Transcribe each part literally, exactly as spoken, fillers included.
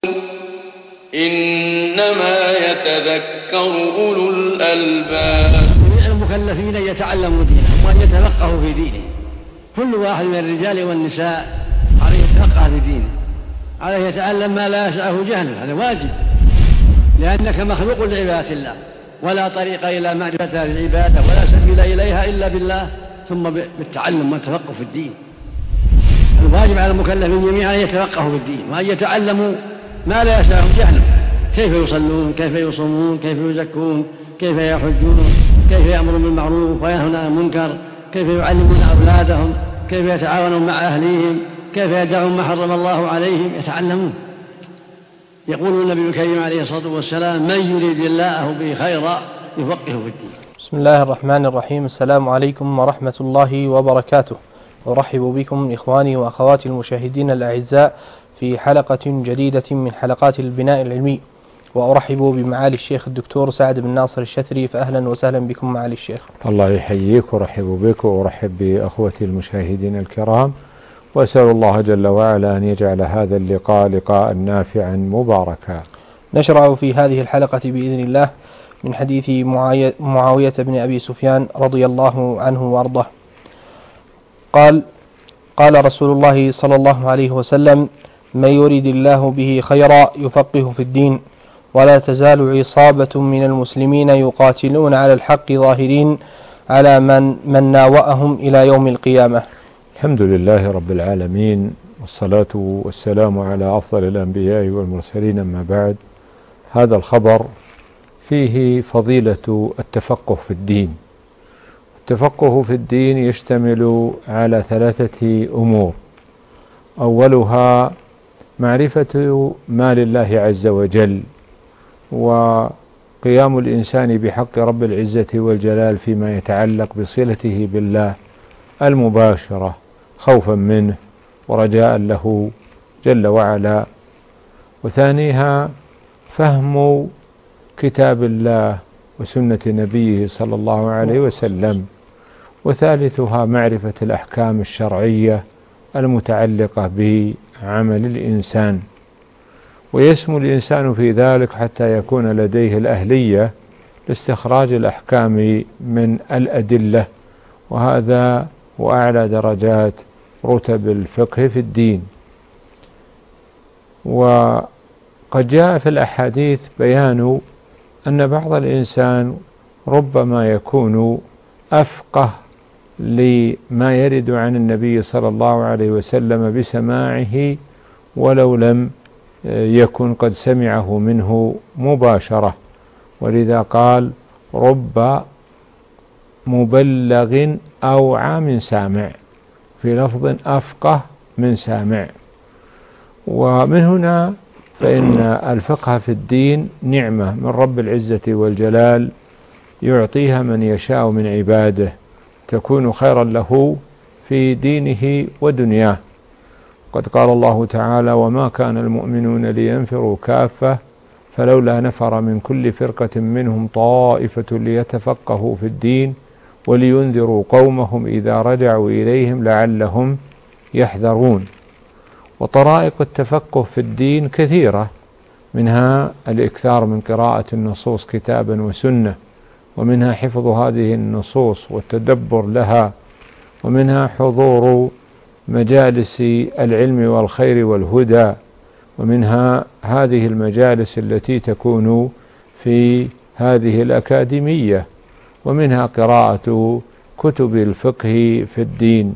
إنما يتذكر أولو الألباب. جميع المكلفين أن يتعلموا دينهم وأن يتفقهوا في دينهم. كل واحد من الرجال والنساء عليه يتفقه في دينه، عليه يتعلم ما لا يسعه جهله، هذا واجب، لأنك مخلوق لعبادة الله، ولا طريق إلى معرفة العبادة ولا سبيل إليها إلا بالله، ثم بالتعلم والتفقه في الدين. الواجب على المكلفين جميعا أن يتفقهوا في الدين وأن يتعلموا ما لا يسعهم جهله، كيف يصلون، كيف يصومون، كيف يزكون، كيف يحجون، كيف يأمرون بالمعروف وينهون عن المنكر، كيف يعلمون أولادهم، كيف يتعاونون مع أهليهم، كيف يدعون ما حرم الله عليهم، يتعلمون. يقول النبي الكريم عليه الصلاة والسلام: من يريد الله به خيرا يفقهه في الدين. بسم الله الرحمن الرحيم. السلام عليكم ورحمة الله وبركاته. أرحب بكم إخواني وأخواتي المشاهدين الأعزاء في حلقة جديدة من حلقات البناء العلمي، وأرحب بمعالي الشيخ الدكتور سعد بن ناصر الشثري، فأهلا وسهلا بكم معالي الشيخ. الله يحييك ورحب بك وأرحب بأخوتي المشاهدين الكرام، وأسأل الله جل وعلا أن يجعل هذا اللقاء لقاء نافعا مباركا. نشرع في هذه الحلقة بإذن الله من حديث معاوية بن أبي سفيان رضي الله عنه وأرضاه قال: قال رسول الله صلى الله عليه وسلم: من يريد الله به خيرا يفقه في الدين، ولا تزال عصابة من المسلمين يقاتلون على الحق ظاهرين على من, من ناوأهم إلى يوم القيامة. الحمد لله رب العالمين، والصلاة والسلام على أفضل الأنبياء والمرسلين، أما بعد. هذا الخبر فيه فضيلة التفقه في الدين. التفقه في الدين يشتمل على ثلاثة أمور: أولها معرفة ما لله عز وجل، وقيام الإنسان بحق رب العزة والجلال فيما يتعلق بصلته بالله المباشرة، خوفا منه ورجاء له جل وعلا. وثانيها فهم كتاب الله وسنة نبيه صلى الله عليه وسلم. وثالثها معرفة الأحكام الشرعية المتعلقة بعمل الإنسان. ويسمو الإنسان في ذلك حتى يكون لديه الأهلية لاستخراج الأحكام من الأدلة، وهذا هو أعلى درجات رتب الفقه في الدين. وقد جاء في الأحاديث بيان أن بعض الإنسان ربما يكون أفقه لما يرد عن النبي صلى الله عليه وسلم بسماعه ولو لم يكن قد سمعه منه مباشرة، ولذا قال: رب مبلغ أوعى من سامع، في لفظ أفقه من سامع. ومن هنا فإن الفقه في الدين نعمة من رب العزة والجلال يعطيها من يشاء من عباده، تكون خيرا له في دينه ودنياه. قد قال الله تعالى: وما كان المؤمنون لينفروا كافة فلولا نفر من كل فرقة منهم طائفة ليتفقهوا في الدين ولينذروا قومهم إذا رجعوا إليهم لعلهم يحذرون. وطرائق التفقه في الدين كثيرة، منها الإكثار من قراءة النصوص كتابا وسنة، ومنها حفظ هذه النصوص والتدبر لها، ومنها حضور مجالس العلم والخير والهدى، ومنها هذه المجالس التي تكون في هذه الأكاديمية، ومنها قراءة كتب الفقه في الدين.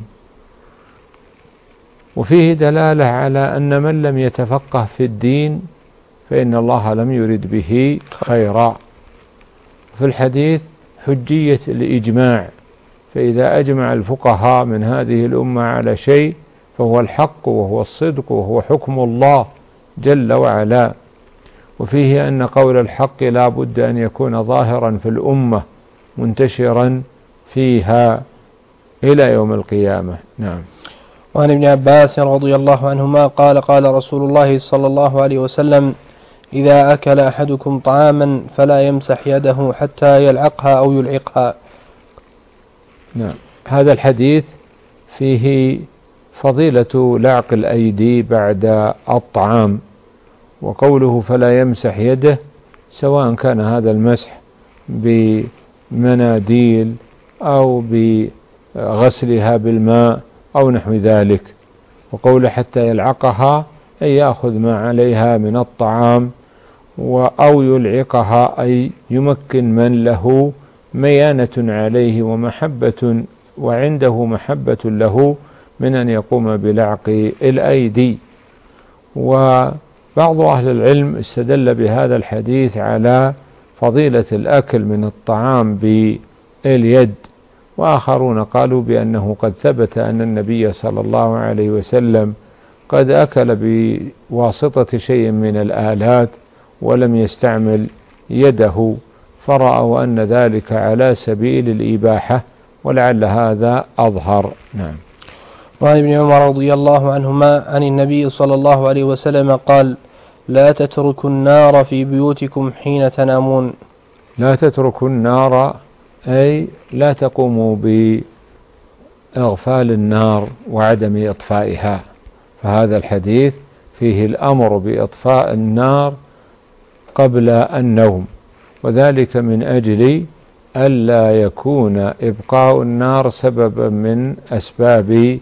وفيه دلالة على أن من لم يتفقه في الدين فإن الله لم يرد به خيرا. في الحديث حجية الإجماع، فإذا أجمع الفقهاء من هذه الأمة على شيء فهو الحق وهو الصدق وهو حكم الله جل وعلا. وفيه أن قول الحق لا بد أن يكون ظاهرا في الأمة منتشرا فيها إلى يوم القيامة. نعم. وعن ابن عباس رضي الله عنهما قال: قال رسول الله صلى الله عليه وسلم: إذا أكل أحدكم طعاما فلا يمسح يده حتى يلعقها أو يلعقها. نعم. هذا الحديث فيه فضيلة لعق الأيدي بعد الطعام، وقوله فلا يمسح يده سواء كان هذا المسح بمناديل أو بغسلها بالماء أو نحو ذلك. وقوله حتى يلعقها أي يأخذ ما عليها من الطعام، أو يلعقها أي يمكن من له ميانة عليه ومحبة وعنده محبة له من أن يقوم بلعق الأيدي. وبعض أهل العلم استدل بهذا الحديث على فضيلة الأكل من الطعام باليد، وآخرون قالوا بأنه قد ثبت أن النبي صلى الله عليه وسلم قد أكل بواسطة شيء من الآلات ولم يستعمل يده، فرأوا أن ذلك على سبيل الإباحة، ولعل هذا أظهر. نعم. وعن ابن عمر رضي الله عنهما عن النبي صلى الله عليه وسلم قال: لا تتركوا النار في بيوتكم حين تنامون. لا تتركوا النار أي لا تقوموا بإغفال النار وعدم إطفائها، فهذا الحديث فيه الأمر بإطفاء النار قبل النوم، وذلك من أجل ألا يكون إبقاء النار سببا من أسباب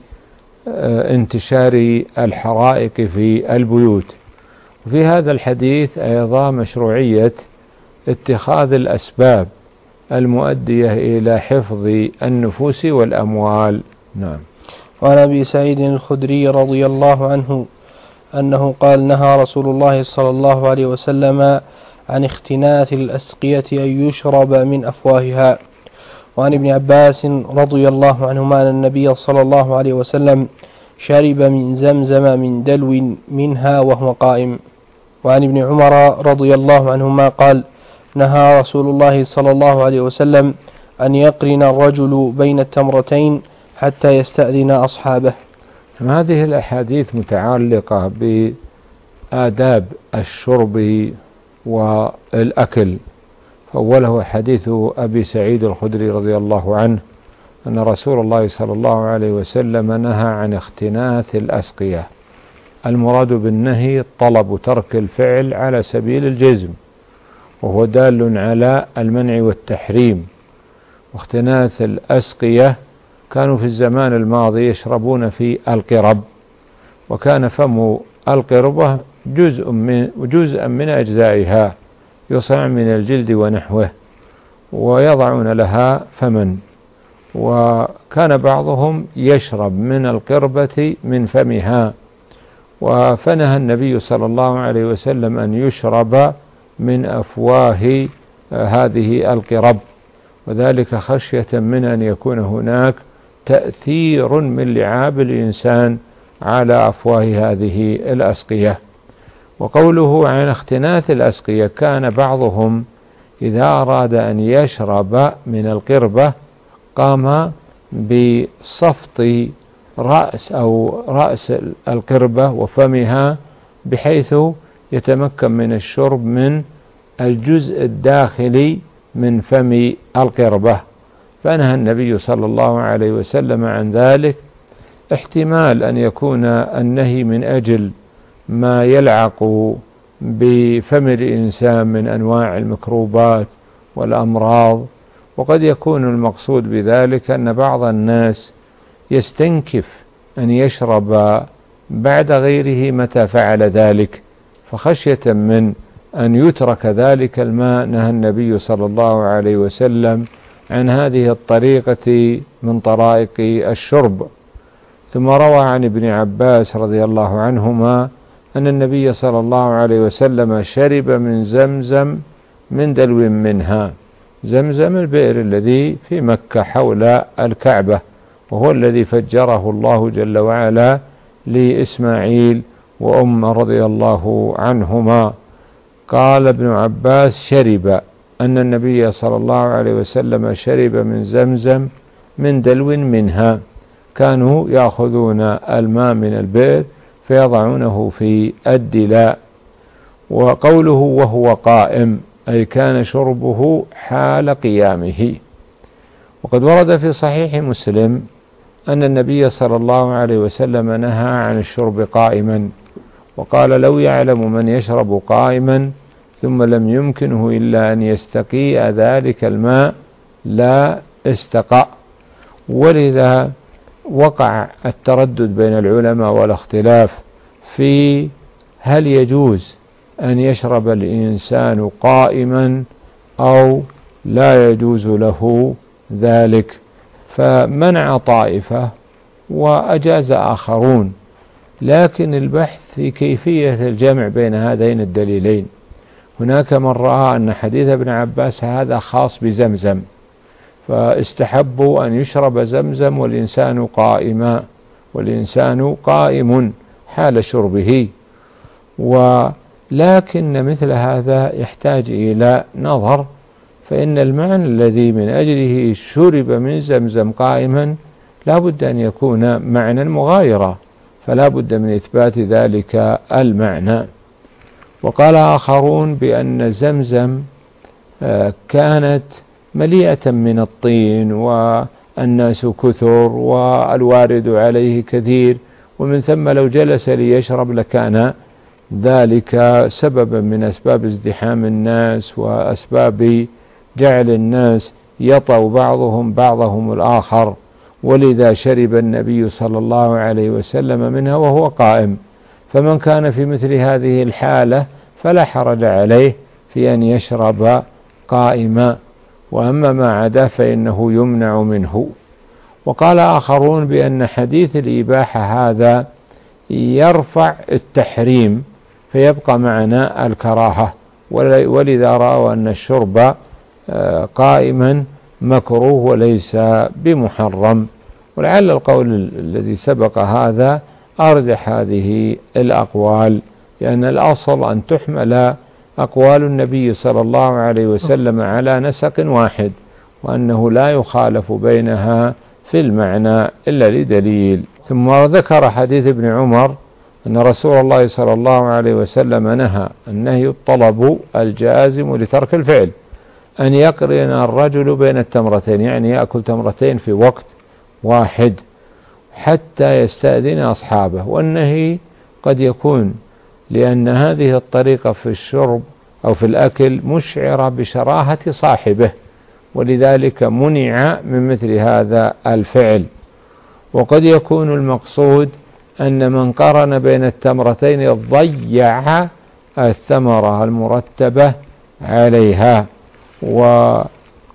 انتشار الحرائق في البيوت. وفي هذا الحديث أيضا مشروعية اتخاذ الأسباب المؤدية إلى حفظ النفوس والأموال. نعم. وعن أبي سعيد الخدري رضي الله عنه أنه قال: نهى رسول الله صلى الله عليه وسلم عن اختناث الأسقية أن يشرب من أفواهها. وعن ابن عباس رضي الله عنهما أن النبي صلى الله عليه وسلم شرب من زمزم من دلو منها وهو قائم. وعن ابن عمر رضي الله عنهما قال: نهى رسول الله صلى الله عليه وسلم أن يقرن الرجل بين التمرتين حتى يستأذن أصحابه. هذه الأحاديث متعلقة بآداب الشرب والأكل. فأوله حديث أبي سعيد الخدري رضي الله عنه أن رسول الله صلى الله عليه وسلم نهى عن اختناث الأسقية. المراد بالنهي طلب ترك الفعل على سبيل الجزم، وهو دال على المنع والتحريم. واختناث الأسقية كانوا في الزمان الماضي يشربون في القرب، وكان فم القربة جزء من جزءا من أجزائها يصنع من الجلد ونحوه، ويضعون لها فما، وكان بعضهم يشرب من القربة من فمها، وفنهى النبي صلى الله عليه وسلم أن يشرب من أفواه هذه القرب، وذلك خشية من أن يكون هناك تأثير من لعاب الإنسان على أفواه هذه الأسقية. وقوله عن اختناث الأسقية، كان بعضهم إذا أراد أن يشرب من القربة قام بصفط رأس أو رأس القربة وفمها بحيث يتمكن من الشرب من الجزء الداخلي من فم القربة، فنهى النبي صلى الله عليه وسلم عن ذلك. احتمال أن يكون النهي من أجل ما يلعق بفم الإنسان من أنواع الميكروبات والأمراض، وقد يكون المقصود بذلك أن بعض الناس يستنكف أن يشرب بعد غيره متى فعل ذلك، فخشية من أن يترك ذلك الماء نهى النبي صلى الله عليه وسلم عن هذه الطريقة من طرائق الشرب. ثم روى عن ابن عباس رضي الله عنهما أن النبي صلى الله عليه وسلم شرب من زمزم من دلو منها. زمزم البئر الذي في مكة حول الكعبة، وهو الذي فجره الله جل وعلا لإسماعيل وأم رضي الله عنهما. قال ابن عباس: شرب، أن النبي صلى الله عليه وسلم شرب من زمزم من دلو منها. كانوا يأخذون الماء من البئر فيضعونه في الدلاء. وقوله وهو قائم أي كان شربه حال قيامه. وقد ورد في صحيح مسلم أن النبي صلى الله عليه وسلم نهى عن الشرب قائما، وقال لو يعلم من يشرب قائما ثم لم يمكنه إلا أن يستقيء ذلك الماء لا استقاء. ولذا وقع التردد بين العلماء والاختلاف في هل يجوز أن يشرب الإنسان قائما أو لا يجوز له ذلك، فمنع طائفة وأجاز آخرون، لكن البحث في كيفية الجمع بين هذين الدليلين. هناك من رأى أن حديث ابن عباس هذا خاص بزمزم، فاستحبوا أن يشرب زمزم والإنسان قائما والإنسان قائم حال شربه، ولكن مثل هذا يحتاج إلى نظر، فإن المعنى الذي من أجله شرب من زمزم قائما لا بد أن يكون معنى مغايرا، فلا بد من إثبات ذلك المعنى. وقال آخرون بأن زمزم كانت مليئة من الطين والناس كثر والوارد عليه كثير، ومن ثم لو جلس ليشرب لكان ذلك سببا من أسباب ازدحام الناس وأسباب جعل الناس يطأ بعضهم بعضهم الآخر، ولذا شرب النبي صلى الله عليه وسلم منها وهو قائم. فمن كان في مثل هذه الحالة فلا حرج عليه في أن يشرب قائما، وأما ما عدا فإنه يمنع منه. وقال آخرون بأن حديث الإباحة هذا يرفع التحريم فيبقى معنا الكراهة، ولذا رأوا أن الشرب قائما مكروه وليس بمحرم. ولعل القول الذي سبق هذا أرجح هذه الأقوال، لأن الأصل أن تحمل أقوال النبي صلى الله عليه وسلم على نسق واحد، وأنه لا يخالف بينها في المعنى إلا لدليل. ثم ذكر حديث ابن عمر أن رسول الله صلى الله عليه وسلم نهى النهي الطلب الجازم لترك الفعل أن يقرن الرجل بين التمرتين، يعني يأكل تمرتين في وقت واحد حتى يستأذن أصحابه. والنهي قد يكون لأن هذه الطريقة في الشرب أو في الأكل مشعرة بشراهة صاحبه، ولذلك منع من مثل هذا الفعل. وقد يكون المقصود أن من قرن بين التمرتين ضيع الثمرة المرتبة عليها. وقال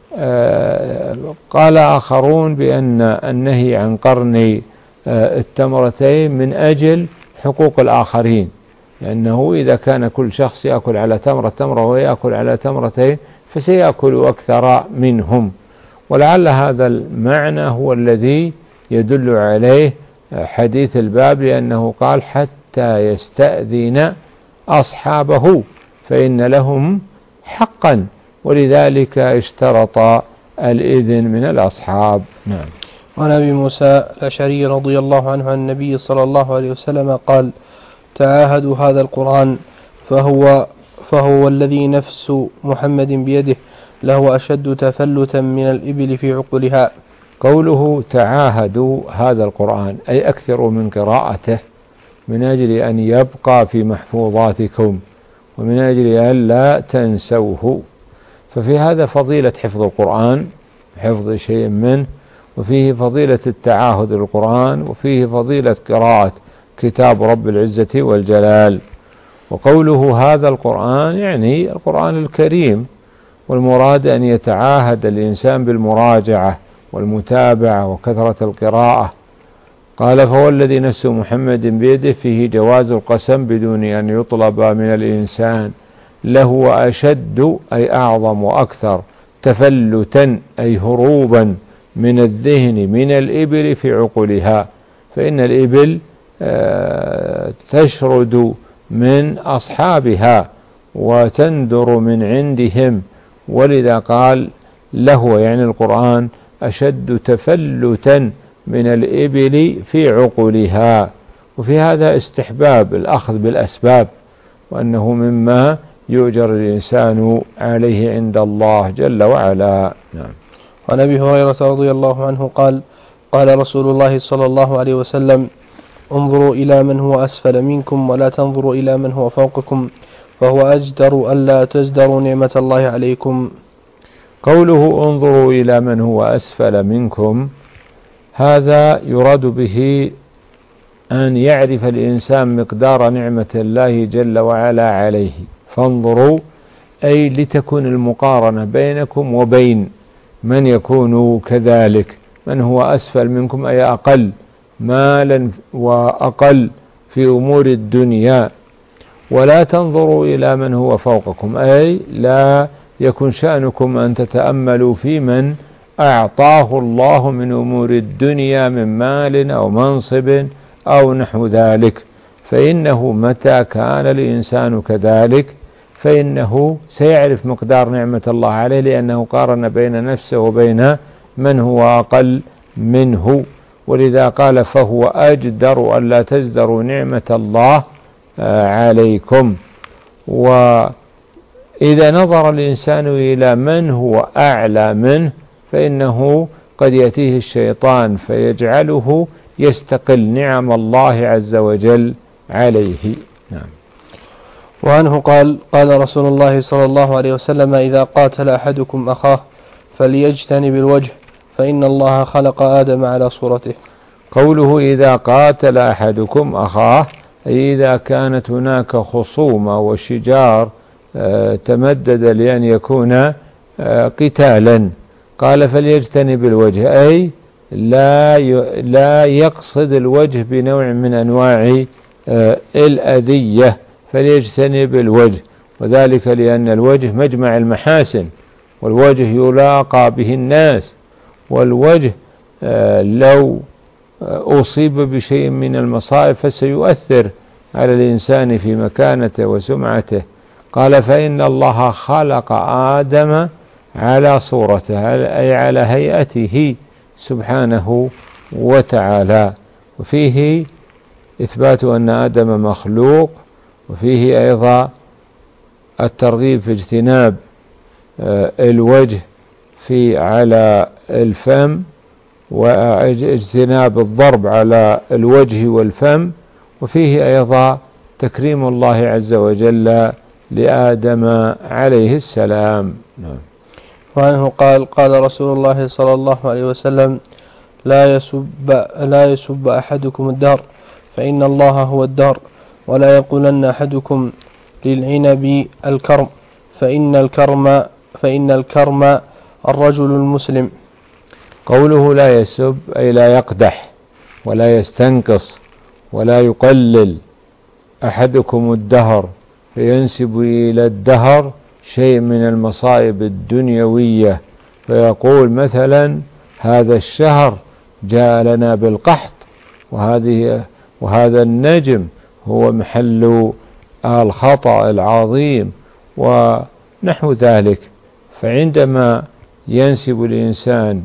آخرون بأن النهي عن قرن التمرتين من أجل حقوق الآخرين، لأنه إذا كان كل شخص يأكل على تمرة تمرة ويأكل على تمرتين فسيأكل أكثر منهم. ولعل هذا المعنى هو الذي يدل عليه حديث الباب، لأنه قال حتى يستأذن أصحابه فإن لهم حقا، ولذلك اشترط الإذن من الأصحاب. نعم. وعن أبي موسى الأشعري رضي الله عنه عن النبي صلى الله عليه وسلم قال: تعاهدوا هذا القرآن فهو فهو الذي نفس محمد بيده له أشد تفلتا من الإبل في عقلها. قوله تعاهدوا هذا القرآن أي أكثروا من قراءته من أجل أن يبقى في محفوظاتكم ومن أجل أن لا تنسوه. ففي هذا فضيلة حفظ القرآن، حفظ شيء منه، وفيه فضيلة التعاهد للقرآن، وفيه فضيلة قراءة كتاب رب العزة والجلال. وقوله هذا القرآن يعني القرآن الكريم، والمراد أن يتعاهد الإنسان بالمراجعة والمتابعة وكثرة القراءة. قال: فهو الذي نفس محمد بيده فيه جواز القسم بدون أن يطلب من الإنسان، له أشد أي أعظم وأكثر، تفلتا أي هروبا من الذهن من الإبل في عقلها، فإن الإبل تشرد من أصحابها وتندر من عندهم، ولذا قال له يعني القرآن أشد تفلتا من الإبل في عقلها. وفي هذا استحباب الأخذ بالأسباب، وأنه مما يؤجر الإنسان عليه عند الله جل وعلا. نعم. وعن أبي هريرة رضي الله عنه قال: قال رسول الله صلى الله عليه وسلم: انظروا إلى من هو أسفل منكم ولا تنظروا إلى من هو فوقكم فهو أجدر ألا تزدروا نعمة الله عليكم. قوله انظروا إلى من هو أسفل منكم، هذا يراد به أن يعرف الإنسان مقدار نعمة الله جل وعلا عليه، فانظروا أي لتكون المقارنة بينكم وبين من يكون كذلك، من هو أسفل منكم أي أقل مالا وأقل في أمور الدنيا. ولا تنظروا إلى من هو فوقكم، أي لا يكن شأنكم أن تتأملوا في من أعطاه الله من أمور الدنيا من مال أو منصب أو نحو ذلك، فإنه متى كان الإنسان كذلك فإنه سيعرف مقدار نعمة الله عليه، لأنه قارن بين نفسه وبين من هو أقل منه. ولذا قال فهو أجدر ألا تزدروا نعمة الله عليكم. وإذا نظر الإنسان إلى من هو أعلى منه فإنه قد يأتيه الشيطان فيجعله يستقل نعم الله عز وجل عليه. نعم. وعنه قال قال رسول الله صلى الله عليه وسلم إذا قاتل أحدكم أخاه فليجتنب الوجه فإن الله خلق آدم على صورته. قوله إذا قاتل أحدكم أخاه أي إذا كانت هناك خصومة وشجار تمدد لأن يكون قتالا، قال فليجتنب الوجه أي لا لا يقصد الوجه بنوع من أنواع الأذية، فليجتنب الوجه، وذلك لأن الوجه مجمع المحاسن، والوجه يلاقى به الناس، والوجه لو أصيب بشيء من المصائب فسيؤثر على الإنسان في مكانته وسمعته. قال فإن الله خلق آدم على صورته أي على هيئته سبحانه وتعالى، وفيه إثبات أن آدم مخلوق، وفيه أيضا الترغيب في اجتناب الوجه في على الفم، واجتناب الضرب على الوجه والفم، وفيه أيضا تكريم الله عز وجل لآدم عليه السلام. وعنه قال قال رسول الله صلى الله عليه وسلم لا يسب, لا يسب أحدكم الدهر فإن الله هو الدهر، ولا يقولن أحدكم للعنب الكرم فإن الكرم فإن الكرم الرجل المسلم. قوله لا يسب أي لا يقدح ولا يستنقص ولا يقلل أحدكم الدهر، فينسب إلى الدهر شيء من المصائب الدنيوية، فيقول مثلا هذا الشهر جاء لنا بالقحط، وهذه وهذا النجم هو محل الخطأ العظيم ونحو ذلك. فعندما ينسب الإنسان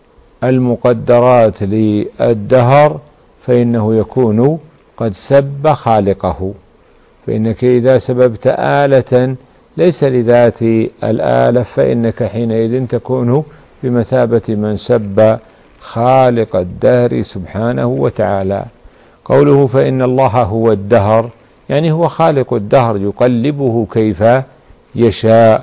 المقدرات للدهر فإنه يكون قد سب خالقه، فإنك إذا سببت آلة ليس لذات الآلة فإنك حينئذ تكون بمثابة من سب خالق الدهر سبحانه وتعالى. قوله فإن الله هو الدهر يعني هو خالق الدهر يقلبه كيف يشاء،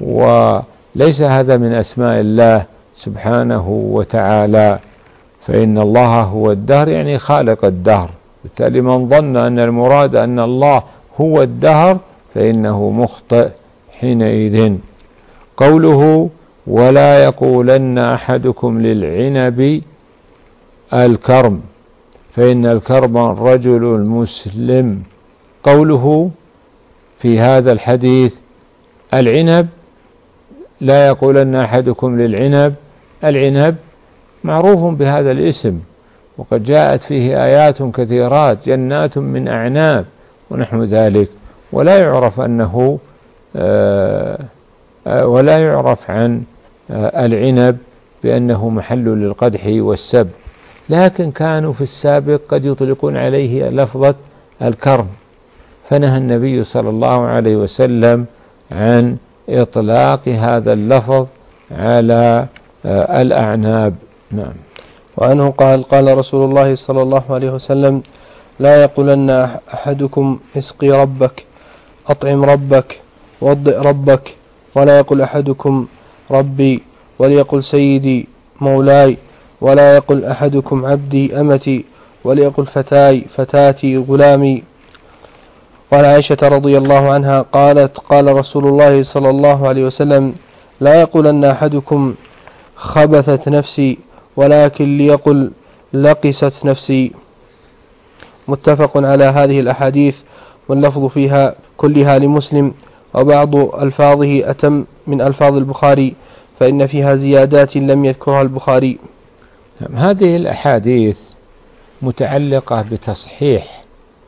وليس هذا من أسماء الله سبحانه وتعالى. فإن الله هو الدهر يعني خالق الدهر، بالتالي من ظن أن المراد أن الله هو الدهر فإنه مخطئ حينئذ. قوله ولا يقولن أحدكم للعنب الكرم فإن الكرم الرجل المسلم. قوله في هذا الحديث العنب لا يقولن أحدكم للعنب، العنب معروف بهذا الاسم وقد جاءت فيه آيات كثيرات جنات من أعناب ونحو ذلك، ولا يعرف أنه ولا يعرف عن العنب بأنه محل للقدح والسب، لكن كانوا في السابق قد يطلقون عليه لفظة الكرم، فنهى النبي صلى الله عليه وسلم عن إطلاق هذا اللفظ على الأعناب. نعم. وعنه قال قال رسول الله صلى الله عليه وسلم لا يقولن أحدكم اسقي ربك، أطعم ربك، وضئ ربك، ولا يقول أحدكم ربي، وليقل سيدي مولاي، ولا يقل أحدكم عبدي أمتي، وليقل فتاي فتاتي غلامي. وعن عائشة رضي الله عنها قالت قال رسول الله صلى الله عليه وسلم لا يقولن أحدكم خبثت نفسي، ولكن ليقل لقست نفسي. متفق على هذه الأحاديث، واللفظ فيها كلها لمسلم، وبعض ألفاظه أتم من ألفاظ البخاري، فإن فيها زيادات لم يذكرها البخاري. هذه الأحاديث متعلقة بتصحيح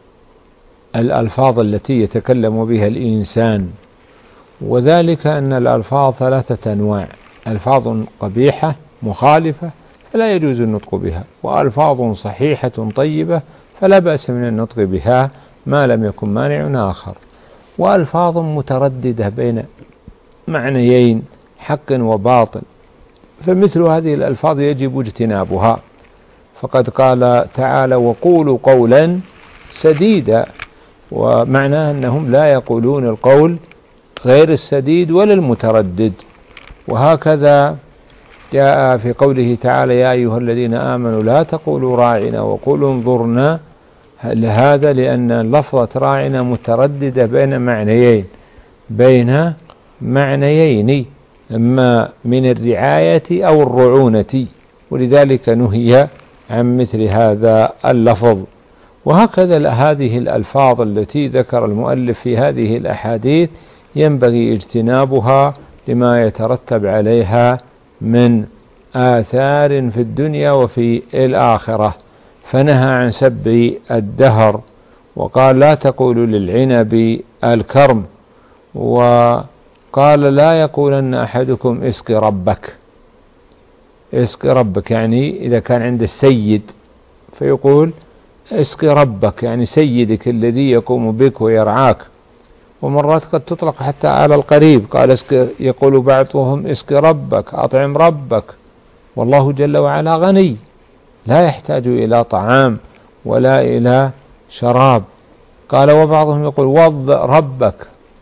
الألفاظ التي يتكلم بها الإنسان، وذلك أن الألفاظ ثلاثة أنواع: ألفاظ قبيحة مخالفة فلا يجوز النطق بها، وألفاظ صحيحة طيبة فلا بأس من النطق بها ما لم يكن مانع آخر، وألفاظ مترددة بين معنيين حق وباطل، فمثل هذه الألفاظ يجب اجتنابها. فقد قال تعالى وقولوا قولا سديدا، ومعناه أنهم لا يقولون القول غير السديد ولا المتردد. وهكذا جاء في قوله تعالى يا أيها الذين آمنوا لا تقولوا راعنا وقولوا انظرنا، هذا لأن لفظة راعنا مترددة بين معنيين بين معنيين إما من الرعاية أو الرعونة، ولذلك نهي عن مثل هذا اللفظ. وهكذا هذه الألفاظ التي ذكر المؤلف في هذه الأحاديث ينبغي اجتنابها لما يترتب عليها من آثار في الدنيا وفي الآخرة. فنهى عن سب الدهر، وقال لا تقولوا للعنب الكرم، وقال لا يقولن أحدكم اسق ربك. اسق ربك يعني إذا كان عند السيد فيقول اسق ربك يعني سيدك الذي يقوم بك ويرعاك. ومرات قد تطلق حتى على القريب، قال اسق، يقول بعضهم اسق ربك، أطعم ربك، والله جل وعلا غني لا يحتاج إلى طعام ولا إلى شراب. قال وبعضهم يقول وضئ ربك،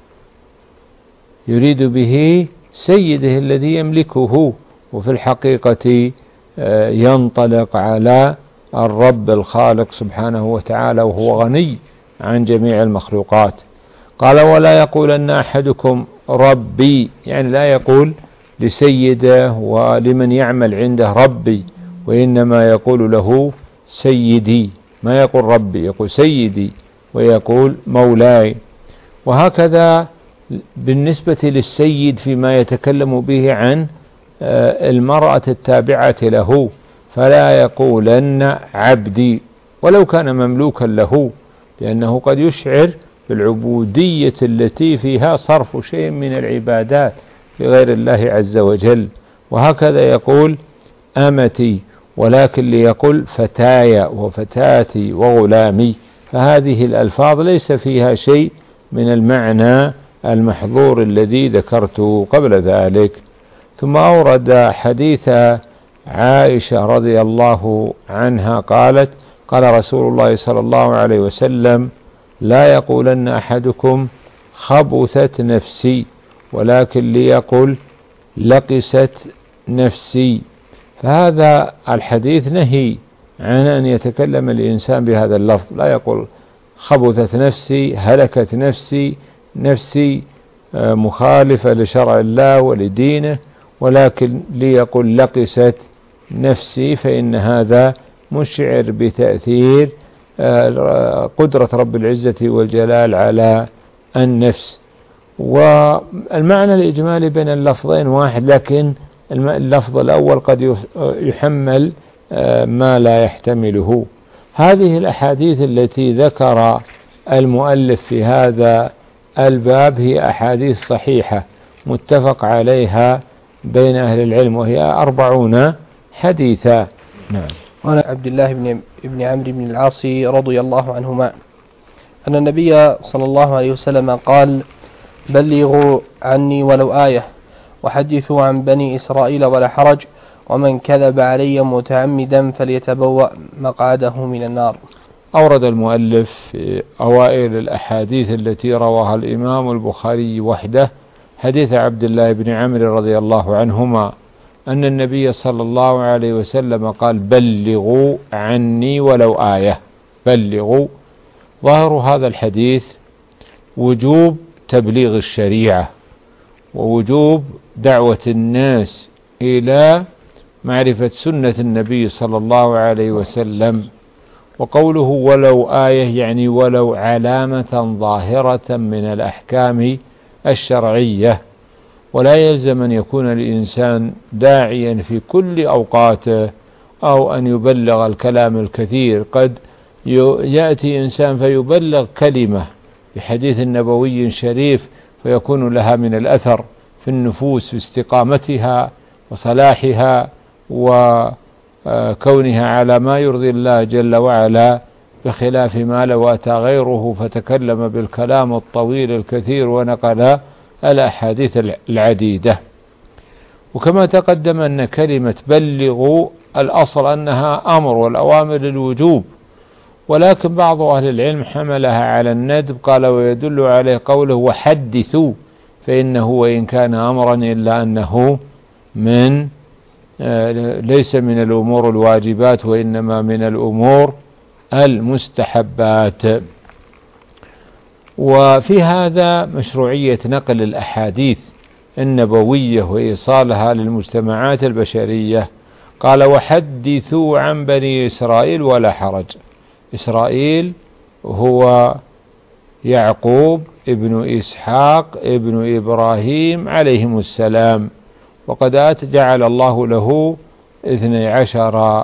يريد به سيده الذي يملكه، وفي الحقيقة ينطلق على الرب الخالق سبحانه وتعالى وهو غني عن جميع المخلوقات. قال ولا يقولن أحدكم ربي، يعني لا يقول لسيده ولمن يعمل عنده ربي، وإنما يقول له سيدي، ما يقول ربي، يقول سيدي ويقول مولاي. وهكذا بالنسبة للسيد فيما يتكلم به عن المرأة التابعة له، فلا يقولن عبدي ولو كان مملوكا له، لأنه قد يشعر بالعبودية التي فيها صرف شيء من العبادات لغير الله عز وجل. وهكذا يقول أمتي، ولكن ليقول فتايا وفتاتي وغلامي، فهذه الألفاظ ليس فيها شيء من المعنى المحظور الذي ذكرته قبل ذلك. ثم أورد حديث عائشة رضي الله عنها قالت قال رسول الله صلى الله عليه وسلم لا يقولن أحدكم خبثت نفسي، ولكن ليقل لقست نفسي. فهذا الحديث نهي عن أن يتكلم الإنسان بهذا اللفظ، لا يقول خبثت نفسي، هلكت نفسي، نفسي مخالفة لشرع الله ولدينه، ولكن ليقل لقست نفسي، فإن هذا مشعر بتأثير قدرة رب العزة والجلال على النفس. والمعنى الإجمالي بين اللفظين واحد، لكن اللفظ الأول قد يحمل ما لا يحتمله. هذه الأحاديث التي ذكر المؤلف في هذا الباب هي أحاديث صحيحة متفق عليها بين أهل العلم، وهي أربعون حديثا. نعم. وعن عبد الله بن ابن عمرو بن العاص رضي الله عنهما أن النبي صلى الله عليه وسلم قال بلغوا عني ولو آية، وحدثوا عن بني إسرائيل ولا حرج، ومن كذب علي متعمدا فليتبوأ مقعده من النار. أورد المؤلف في أوائل الأحاديث التي رواها الإمام البخاري وحده حديث عبد الله بن عمرو رضي الله عنهما أن النبي صلى الله عليه وسلم قال: بلغوا عني ولو آية. بلغوا، ظاهر هذا الحديث وجوب تبليغ الشريعة ووجوب دعوة الناس إلى معرفة سنة النبي صلى الله عليه وسلم. وقوله ولو آية يعني ولو علامة ظاهرة من الأحكام الشرعية، ولا يلزم أن يكون الإنسان داعيا في كل أوقاته أو أن يبلغ الكلام الكثير. قد يأتي إنسان فيبلغ كلمة بحديث نبوي شريف فيكون لها من الأثر في النفوس في استقامتها وصلاحها وكونها على ما يرضي الله جل وعلا، بخلاف ما لو أتى غيره فتكلم بالكلام الطويل الكثير ونقل الأحاديث العديدة. وكما تقدم أن كلمة بلغوا الأصل أنها أمر والأوامر للوجوب، ولكن بعض أهل العلم حملها على الندب، قال ويدل عليه قوله وحدثوا، فإنه وإن كان أمرا إلا أنه من ليس من الأمور الواجبات وإنما من الأمور المستحبات. وفي هذا مشروعية نقل الأحاديث النبوية وإيصالها للمجتمعات البشرية. قال وحدثوا عن بني إسرائيل ولا حرج. إسرائيل هو يعقوب ابن إسحاق ابن إبراهيم عليهم السلام، وقد جعل الله له اثني عشر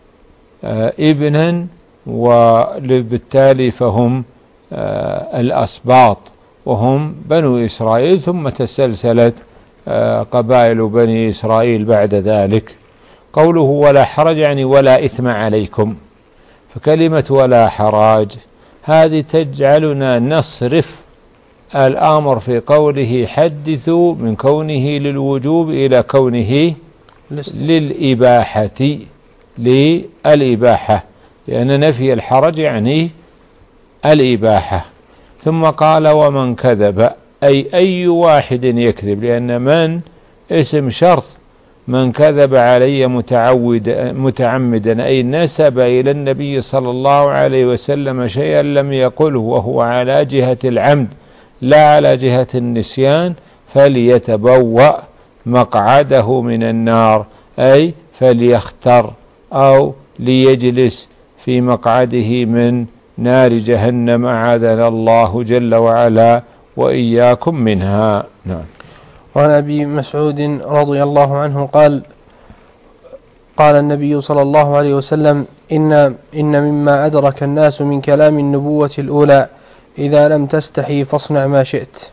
ابنا، وبالتالي فهم الأسباط وهم بنو إسرائيل، ثم تسلسلت قبائل بني إسرائيل بعد ذلك. قوله ولا حرج يعني ولا إثم عليكم، فكلمة ولا حرج هذه تجعلنا نصرف الأمر في قوله حدثوا من كونه للوجوب إلى كونه للإباحة للإباحة، لأن نفي الحرج يعني الإباحة. ثم قال ومن كذب أي أي واحد يكذب، لأن من اسم شرط، من كذب علي متعود متعمدا أي نسب إلى النبي صلى الله عليه وسلم شيئا لم يقله وهو على جهة العمد لا على جهة النسيان، فليتبوأ مقعده من النار، أي فليختر أو ليجلس في مقعده من نار جهنم أعاذنا الله جل وعلا وإياكم منها. نعم. وعن أبي مسعود رضي الله عنه قال قال النبي صلى الله عليه وسلم إن, إن مما أدرك الناس من كلام النبوة الأولى إذا لم تستحي فاصنع ما شئت.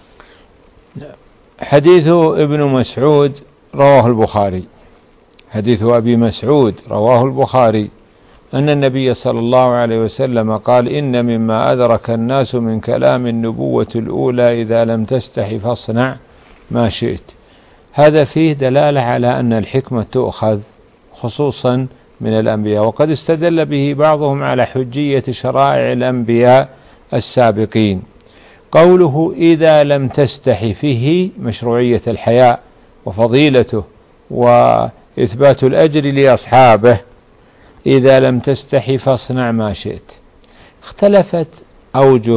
حديث ابن مسعود رواه البخاري. حديث أبي مسعود رواه البخاري أن النبي صلى الله عليه وسلم قال إن مما أدرك الناس من كلام النبوة الأولى إذا لم تستحي فاصنع ما شئت. هذا فيه دلالة على أن الحكمة تؤخذ خصوصا من الأنبياء، وقد استدل به بعضهم على حجية شرائع الأنبياء السابقين. قوله إذا لم تستحي فيه مشروعية الحياء وفضيلته وإثبات الأجر لأصحابه. إذا لم تستحي فاصنع ما شئت. اختلفت أوجه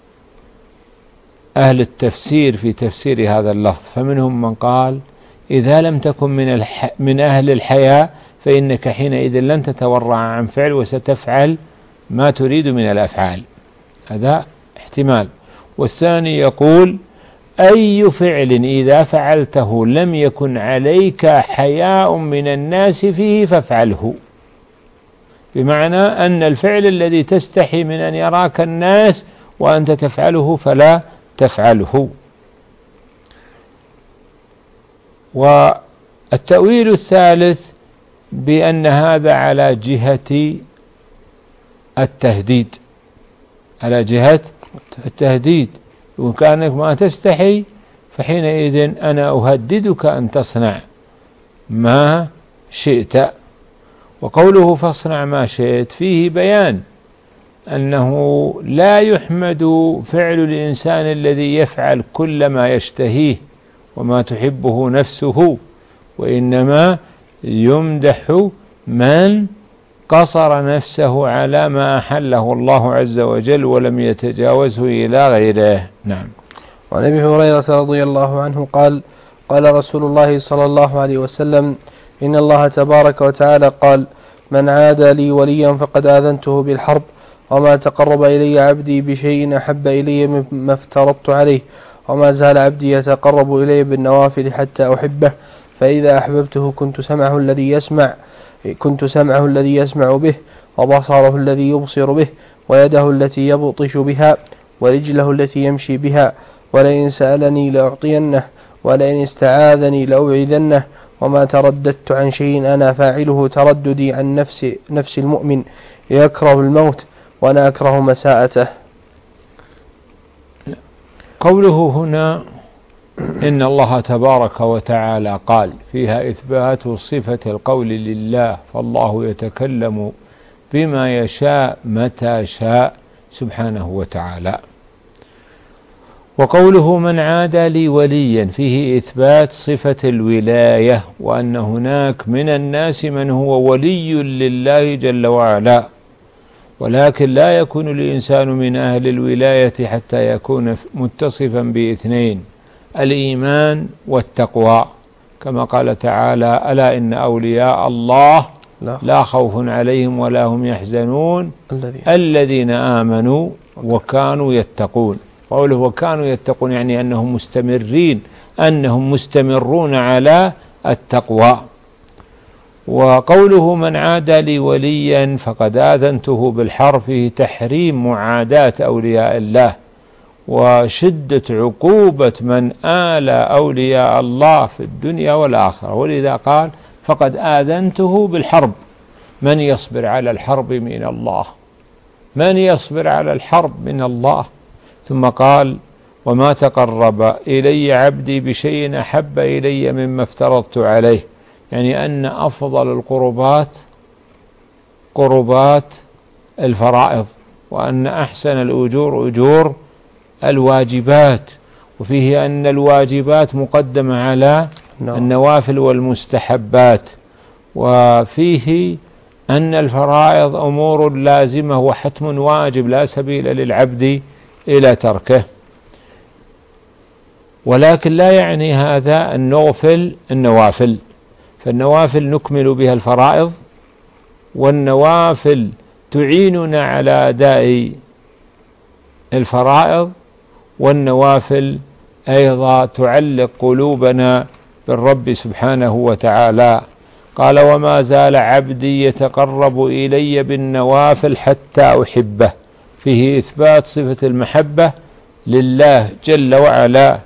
أهل التفسير في تفسير هذا اللفظ، فمنهم من قال إذا لم تكن من, الح... من أهل الحياء فإنك حينئذ لن تتورع عن فعل وستفعل ما تريد من الأفعال، هذا احتمال. والثاني يقول أي فعل إذا فعلته لم يكن عليك حياء من الناس فيه فافعله، بمعنى أن الفعل الذي تستحي من أن يراك الناس وأنت تفعله فلا تفعله. والتأويل الثالث بأن هذا على جهة التهديد، على جهة التهديد، وكأنك ما تستحي فحينئذ أنا أهددك أن تصنع ما شئت. وقوله فاصنع ما شئت فيه بيان أنه لا يحمد فعل الإنسان الذي يفعل كل ما يشتهيه وما تحبه نفسه، وإنما يمدح من قصر نفسه على ما أحله الله عز وجل ولم يتجاوزه إلى غيره. نعم. وعن أبي هريرة رضي الله عنه قال: قال رسول الله صلى الله عليه وسلم: إن الله تبارك وتعالى قال: من عادى لي وليا فقد آذنته بالحرب، وما تقرب إلي عبدي بشيء أحب إلي مما افترضت عليه، وما زال عبدي يتقرب إلي بالنوافل حتى أحبه، فإذا أحببته كنت سمعه الذي يسمع كنت سمعه الذي يسمع به، وبصره الذي يبصر به، ويده التي يبطش بها، ورجله التي يمشي بها، ولئن سألني لأعطينه، ولئن استعاذني لأوعذنه، وما ترددت عن شيء أنا فاعله ترددي عن نفس, نفس المؤمن يكره الموت وأنا أكره مساءته. قوله هنا إن الله تبارك وتعالى قال فيها إثبات صفة القول لله، فالله يتكلم بما يشاء متى شاء سبحانه وتعالى. وقوله من عادى لي وليا فيه إثبات صفة الولاية، وأن هناك من الناس من هو ولي لله جل وعلا، ولكن لا يكون الإنسان من أهل الولاية حتى يكون متصفا باثنين: الإيمان والتقوى، كما قال تعالى: ألا إن أولياء الله لا خوف عليهم ولا هم يحزنون الذين آمنوا وكانوا يتقون. قوله وكانوا يتقون يعني أنهم مستمرين أنهم مستمرون على التقوى. وقوله من عادى لي وليا فقد آذنته بالحرب فيه تحريم معاداة أولياء الله وشدة عقوبة من آلى أولياء الله في الدنيا والآخرة، ولذا قال فقد آذنته بالحرب. من يصبر على الحرب من الله، من يصبر على الحرب من الله. ثم قال وما تقرب إلي عبدي بشيء أحب إلي مما افترضت عليه، يعني أن أفضل القربات قربات الفرائض، وأن أحسن الأجور أجور الواجبات، وفيه أن الواجبات مقدمة على النوافل والمستحبات، وفيه أن الفرائض أمور لازمة وحتم واجب لا سبيل للعبد إلى تركه. ولكن لا يعني هذا أن نغفل النوافل، فالنوافل نكمل بها الفرائض، والنوافل تعيننا على أداء الفرائض، والنوافل أيضا تعلق قلوبنا بالرب سبحانه وتعالى. قال وما زال عبدي يتقرب إلي بالنوافل حتى أحبه، فيه إثبات صفة المحبة لله جل وعلا.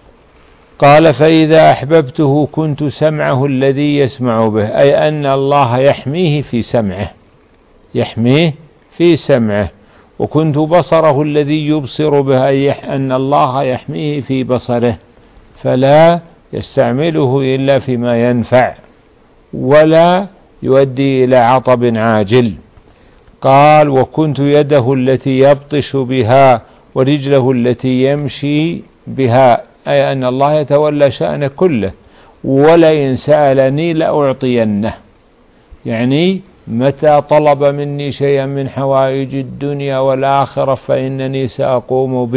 قال فإذا أحببته كنت سمعه الذي يسمع به، أي أن الله يحميه في سمعه يحميه في سمعه وكنت بصره الذي يبصر به، أي أن الله يحميه في بصره فلا يستعمله إلا فيما ينفع ولا يؤدي إلى عطب عاجل. قال وكنت يده التي يبطش بها ورجله التي يمشي بها، أي أن الله يتولى شأن كله. ولئن سألني لأعطينه، يعني متى طلب مني شيئا من حوائج الدنيا والآخرة فإنني سأقوم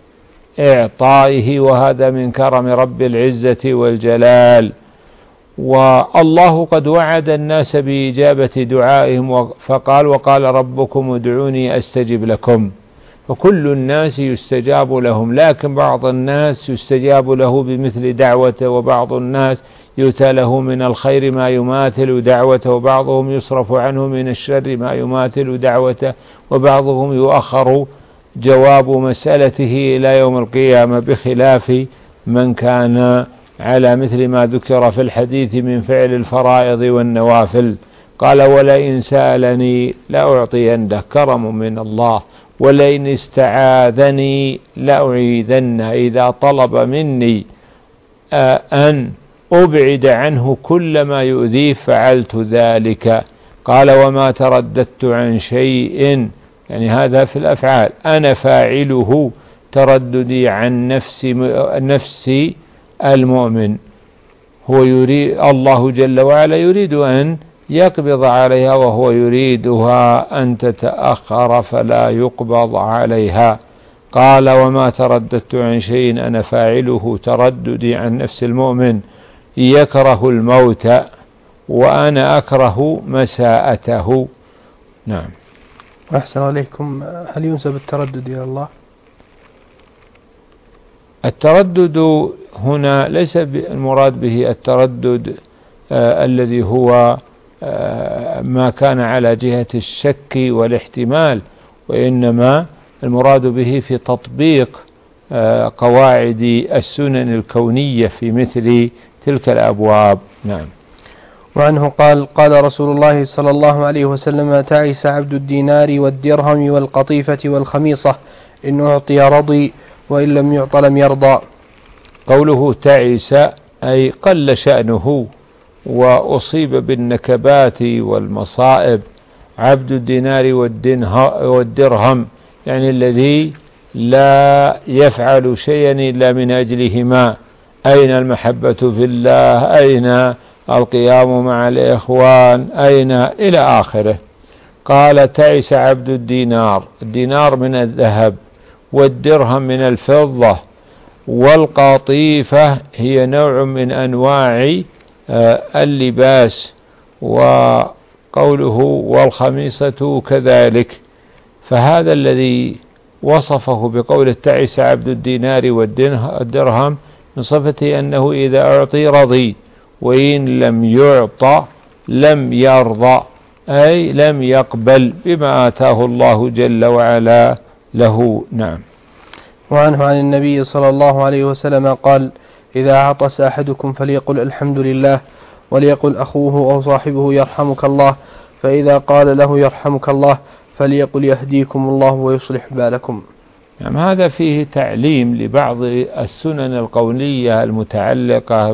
بإعطائه، وهذا من كرم رب العزة والجلال. والله قد وعد الناس بإجابة دعائهم فقال وقال ربكم ادعوني أستجب لكم، فكل الناس يستجاب لهم، لكن بعض الناس يستجاب له بمثل دعوته، وبعض الناس يؤتى له من الخير ما يماثل دعوته، وبعضهم يصرف عنه من الشر ما يماثل دعوته، وبعضهم يؤخر جواب مسألته إلى يوم القيامة، بخلاف من كان على مثل ما ذكر في الحديث من فعل الفرائض والنوافل. قال ولئن سألني لأعطينه، كرم من الله. ولئن استعاذني لأعيذنه، إذا طلب مني أن أبعد عنه كل ما يؤذيه فعلت ذلك. قال وما ترددت عن شيء يعني هذا في الأفعال. أنا فاعله ترددي عن نفس نفس المؤمن، هو يريد الله جل وعلا يريد أن يقبض عليها وهو يريدها أن تتأخر فلا يقبض عليها. قال وما ترددت عن شيء أنا فاعله ترددي عن نفس المؤمن يكره الموت وأنا أكره مساءته. نعم. أحسن عليكم. هل ينسب التردد إلى الله؟ التردد هنا ليس المراد به التردد آه الذي هو آه ما كان على جهة الشك والاحتمال، وإنما المراد به في تطبيق آه قواعد السنن الكونية في مثل تلك الأبواب. نعم. وعنه قال قال رسول الله صلى الله عليه وسلم تعس عبد الدينار والدرهم والقطيفة والخميصة إن أعطي رضي وإن لم يعط لم يرضى. قوله تعس أي قل شأنه وأصيب بالنكبات والمصائب. عبد الدينار والدرهم يعني الذي لا يفعل شيئا إلا من أجلهما. أين المحبة في الله؟ أين القيام مع الإخوان؟ أين إلى آخره. قال تعس عبد الدينار، الدينار من الذهب والدرهم من الفضة، والقطيفة هي نوع من أنواع اللباس، وقوله والخميصة كذلك. فهذا الذي وصفه بقول تعس عبد الدينار والدرهم من صفته أنه إذا أعطي رضي وإن لم يعطى لم يرضى، أي لم يقبل بما آتاه الله جل وعلا له. نعم. وعنه عن النبي صلى الله عليه وسلم قال إذا عطس أحدكم فليقل الحمد لله، وليقل أخوه أو صاحبه يرحمك الله، فإذا قال له يرحمك الله فليقل يهديكم الله ويصلح بالكم. نعم. هذا فيه تعليم لبعض السنن القولية المتعلقة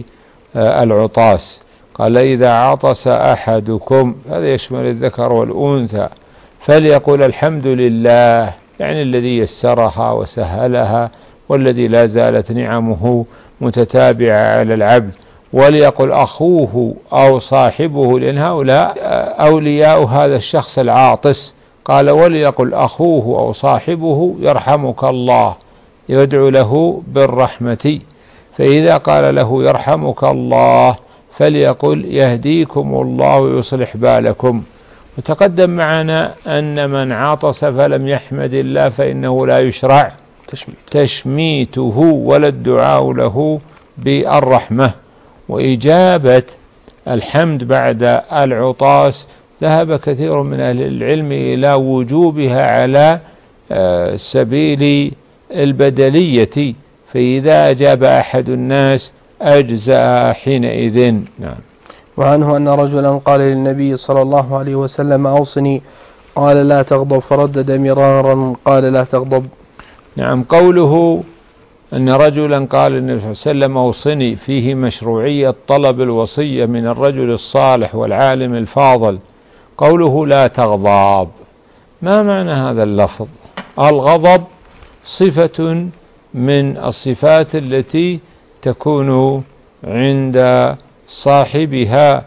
بالعطاس. قال إذا عطس أحدكم، هذا يشمل الذكر والأنثى، فليقول الحمد لله، يعني الذي يسرها وسهلها والذي لا زالت نعمه متتابعة على العبد. وليقل أخوه أو صاحبه، لأن هؤلاء أولياء هذا الشخص العاطس. قال وليقل أخوه أو صاحبه يرحمك الله، يدعو له بالرحمة. فإذا قال له يرحمك الله فليقل يهديكم الله ويصلح بالكم. وتقدم معنا أن من عطس فلم يحمد الله فإنه لا يشرع تشميته ولا الدعاء له بالرحمة. وإجابة الحمد بعد العطاس ذهب كثير من أهل العلم إلى وجوبها على سبيل البدلية، فإذا أجاب أحد الناس أجزأ حينئذ. نعم. وعنه أن رجلا قال للنبي صلى الله عليه وسلم أوصني، قال لا تغضب، فردد مرارا قال لا تغضب. نعم. قوله أن رجلا قال للنبي صلى الله عليه وسلم أوصني فيه مشروعية طلب الوصية من الرجل الصالح والعالم الفاضل. قوله لا تغضب، ما معنى هذا اللفظ؟ الغضب صفة من الصفات التي تكون عند صاحبها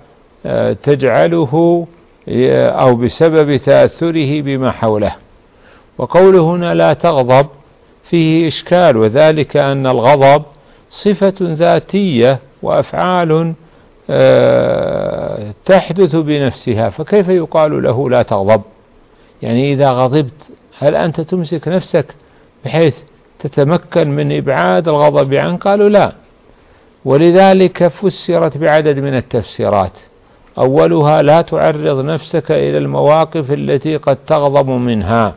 تجعله أو بسبب تأثره بما حوله. وقوله هنا لا تغضب فيه إشكال، وذلك أن الغضب صفة ذاتية وأفعال تحدث بنفسها، فكيف يقال له لا تغضب؟ يعني إذا غضبت هل أنت تمسك نفسك بحيث تتمكن من إبعاد الغضب عنك؟ قالوا لا. ولذلك فسرت بعدد من التفسيرات. أولها لا تعرض نفسك إلى المواقف التي قد تغضب منها.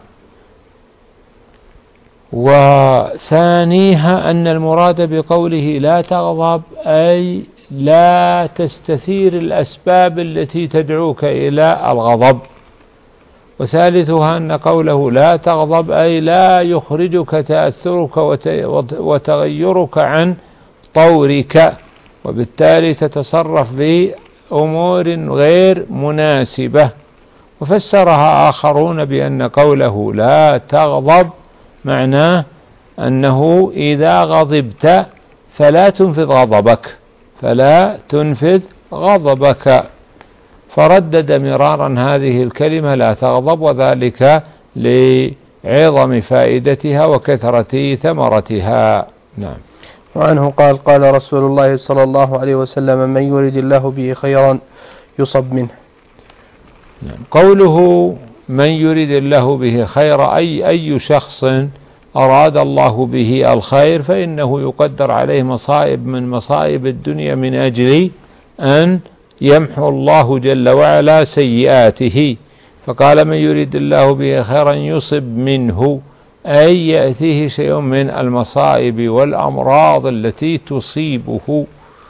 وثانيها أن المراد بقوله لا تغضب أي لا تستثير الأسباب التي تدعوك إلى الغضب. وثالثها أن قوله لا تغضب أي لا يخرجك تأثرك وتغيرك عن طورك، وبالتالي تتصرف بأمور غير مناسبة. وفسرها آخرون بأن قوله لا تغضب معناه أنه إذا غضبت فلا تنفذ غضبك فلا تنفذ غضبك فردد مرارا هذه الكلمة لا تغضب، وذلك لعظم فائدتها وكثرة ثمرتها. نعم. وعنه قال قال رسول الله صلى الله عليه وسلم من يريد الله به خيرا يصب منه. نعم. قوله من يريد الله به خيرا أي أي شخص أراد الله به الخير فإنه يقدر عليه مصائب من مصائب الدنيا من أجل أن يمحو الله جل وعلا سيئاته، فقال من يريد الله به خيرا يصب منه أي يأتيه شيء من المصائب والأمراض التي تصيبه.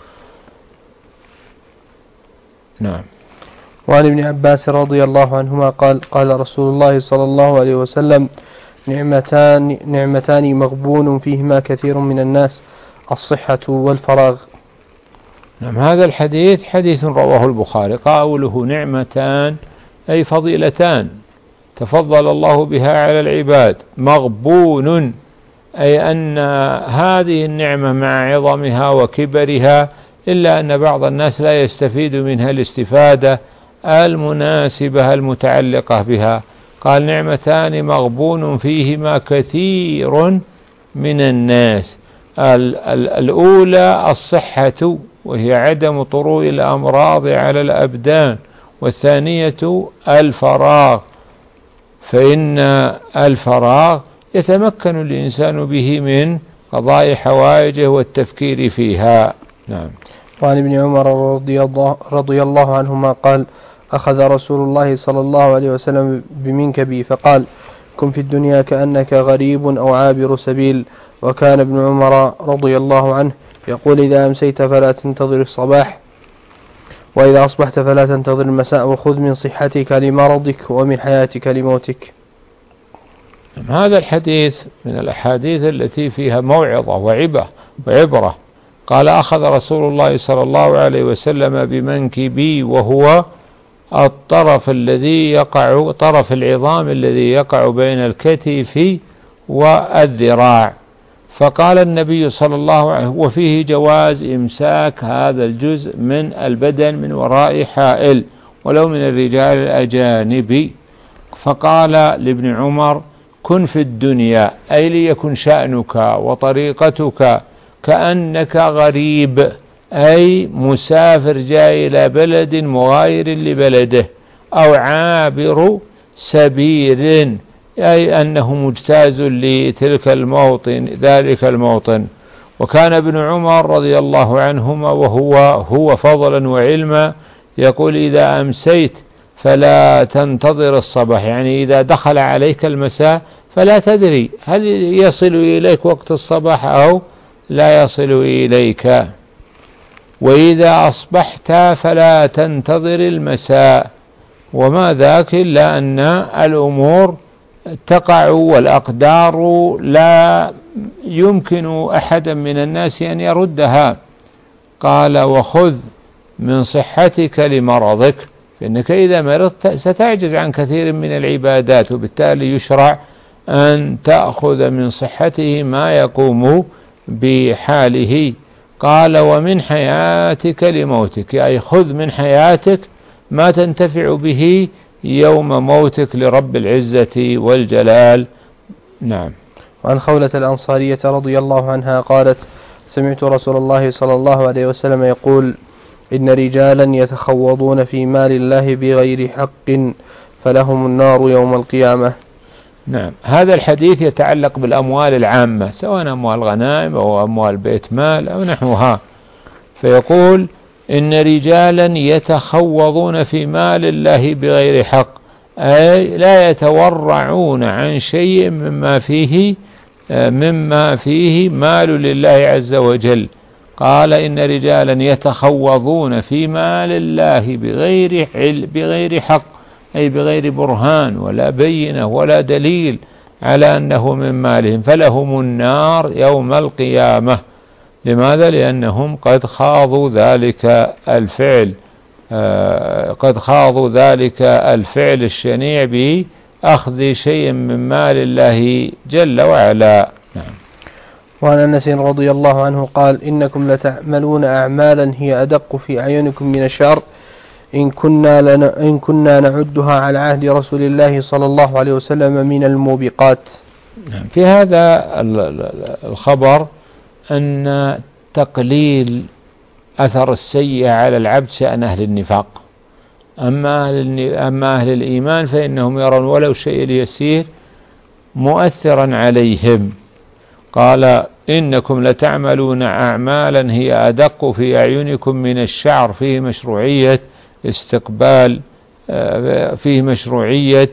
نعم. وعن ابن عباس رضي الله عنهما قال قال رسول الله صلى الله عليه وسلم نعمتان, نعمتان مغبون فيهما كثير من الناس الصحة والفراغ. نعم. هذا الحديث حديث رواه البخاري، قوله نعمتان أي فضيلتان تفضل الله بها على العباد، مغبون أي أن هذه النعمة مع عظمها وكبرها إلا أن بعض الناس لا يستفيد منها الاستفادة المناسبة المتعلقة بها. قال نعمتان مغبون فيهما كثير من الناس. الأولى الصحة وهي عدم طروء الأمراض على الأبدان، والثانية الفراغ، فإن الفراغ يتمكن الإنسان به من قضاء حوائجه والتفكير فيها. نعم. وعن ابن عمر رضي الله, رضي الله عنهما قال أخذ رسول الله صلى الله عليه وسلم بمنكبي فقال كن في الدنيا كأنك غريب أو عابر سبيل. وكان ابن عمر رضي الله عنه يقول إذا أمسيت فلا تنتظر الصباح وإذا أصبحت فلا تنتظر المساء وخذ من صحتك لمرضك ومن حياتك لموتك. هذا الحديث من الأحاديث التي فيها موعظة وعبة وعبرة. قال أخذ رسول الله صلى الله عليه وسلم بمنكبي وهو الطرف الذي يقع طرف العظام الذي يقع بين الكتف والذراع، فقال النبي صلى الله عليه وسلم وفيه جواز إمساك هذا الجزء من البدن من وراء حائل ولو من الرجال الأجانب. فقال لابن عمر كن في الدنيا أي ليكن شأنك وطريقتك كأنك غريب أي مسافر جاي إلى بلد مغاير لبلده، أو عابر سبيل أي أنه مجتاز لتلك الموطن ذلك الموطن. وكان ابن عمر رضي الله عنهما وهو هو فضلا وعلما يقول إذا أمسيت فلا تنتظر الصباح، يعني إذا دخل عليك المساء فلا تدري هل يصل إليك وقت الصباح أو لا يصل إليك، وإذا أصبحت فلا تنتظر المساء، وما ذاك إلا أن الأمور تقع والأقدار لا يمكن أحدا من الناس أن يردها. قال وخذ من صحتك لمرضك، فإنك إذا مرضت ستعجز عن كثير من العبادات، وبالتالي يشرع أن تأخذ من صحته ما يقوم بحاله. قال ومن حياتك لموتك أي خذ من حياتك ما تنتفع به يوم موتك لرب العزة والجلال. نعم. وعن خولة الأنصارية رضي الله عنها قالت سمعت رسول الله صلى الله عليه وسلم يقول إن رجالا يتخوضون في مال الله بغير حق فلهم النار يوم القيامة. نعم. هذا الحديث يتعلق بالأموال العامة سواء أموال غنائم أو أموال بيت مال أو نحوها، فيقول إن رجالا يتخوضون في مال الله بغير حق أي لا يتورعون عن شيء مما فيه مما فيه مال لله عز وجل. قال إن رجالا يتخوضون في مال الله بغير بغير حق أي بغير برهان ولا بينة ولا دليل على أنه من مالهم، فلهم النار يوم القيامة. لماذا؟ لأنهم قد خاضوا ذلك الفعل. قد خاضوا ذلك الفعل الشنيع بأخذ شيء من مال الله جل وعلا. نعم. وعن أنس رضي الله عنه قال إنكم لتعملون أعمالا هي أدق في أعينكم من الشعر إن كنا, لنا إن كنا نعدها على عهد رسول الله صلى الله عليه وسلم من الموبقات. في هذا الخبر أن تقليل أثر السيئة على العبد شأن أهل النفاق. أما أهل, أما أهل الإيمان فإنهم يرون ولو شيء اليسير مؤثرا عليهم. قال إنكم لتعملون أعمالا هي أدق في أعينكم من الشعر، فيه مشروعية استقبال، فيه مشروعية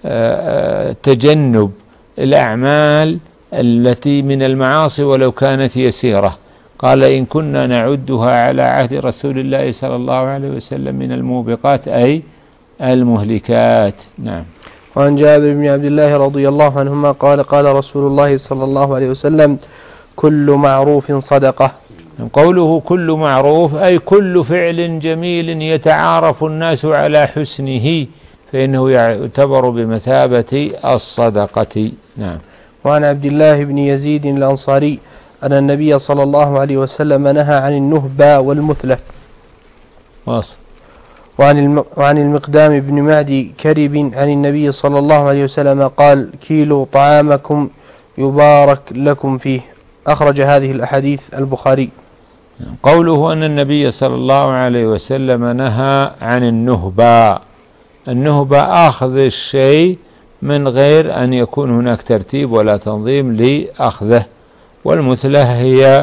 تجنب الأعمال التي من المعاصي ولو كانت يسيرة. قال إن كنا نعدها على عهد رسول الله صلى الله عليه وسلم من الموبقات أي المهلكات. نعم. وعن جابر بن عبد الله رضي الله عنهما قال قال رسول الله صلى الله عليه وسلم كل معروف صدقة. قوله كل معروف أي كل فعل جميل يتعارف الناس على حسنه فإنه يعتبر بمثابة الصدقة. نعم. وعن عبد الله بن يزيد الأنصاري أن النبي صلى الله عليه وسلم نهى عن النهبة والمثلة. واصل. وعن وعن المقدام بن معدي كرب عن النبي صلى الله عليه وسلم قال كيلوا طعامكم يبارك لكم فيه. أخرج هذه الأحاديث البخاري. قوله أن النبي صلى الله عليه وسلم نهى عن النهبة. النهبة أخذ الشيء من غير أن يكون هناك ترتيب ولا تنظيم لأخذه، والمثلة هي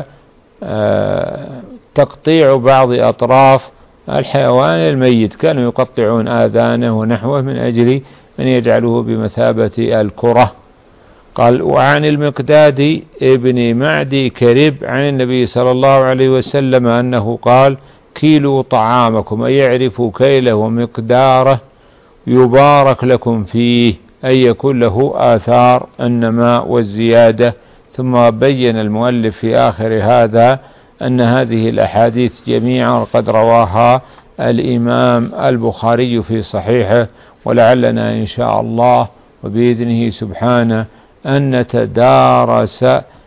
تقطيع بعض أطراف الحيوان الميت، كانوا يقطعون آذانه ونحوه من أجل أن يجعله بمثابة الكرة. قال وعن المقداد ابن معدي كرب عن النبي صلى الله عليه وسلم أنه قال كيلوا طعامكم أي يعرفوا كيله ومقداره يبارك لكم فيه أي يكون له آثار النماء والزيادة. ثم بين المؤلف في آخر هذا أن هذه الأحاديث جميعا قد رواها الإمام البخاري في صحيحه، ولعلنا إن شاء الله وبإذنه سبحانه أن نتدارس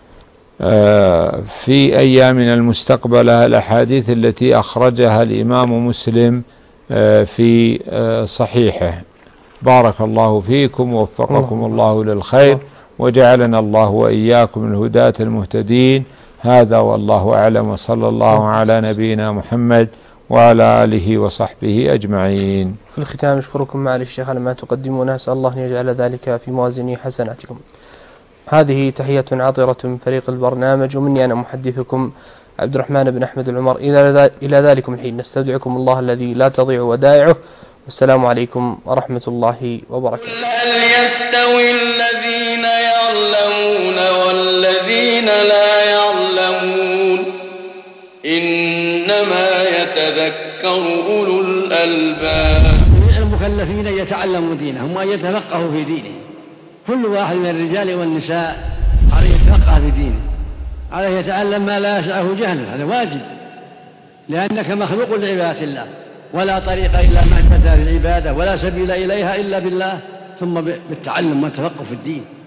في أيامنا المستقبلة الأحاديث التي أخرجها الإمام مسلم في صحيحه. بارك الله فيكم ووفقكم الله للخير وجعلنا الله وإياكم الهداة المهتدين. هذا والله أعلم، وصلى الله على نبينا محمد وعلى آله وصحبه أجمعين. في الختام أشكركم معالي الشيخ على ما تقدمون، أسأل الله أن يجعل ذلك في موازين حسناتكم. هذه تحية عطرة من فريق البرنامج ومني أنا محدثكم عبد الرحمن بن أحمد العمر. إلى ذلكم الحين نستودعكم الله الذي لا تضيع ودائعه، والسلام عليكم ورحمة الله وبركاته. هل يستوي الذين يعلمون والذين لا يعلمون إنما يتذكر أولو الألباب. المكلفين يتعلموا دينهم وأن يتفقهوا في دينهم. كل واحد من الرجال والنساء عليه يتفقه في دينه، عليه يتعلم ما لا يسعه جهله، هذا واجب، لأنك مخلوق لعبادة الله، ولا طريق إلا معرفة العبادة ولا سبيل إليها إلا بالله، ثم بالتعلم والتفقه في الدين.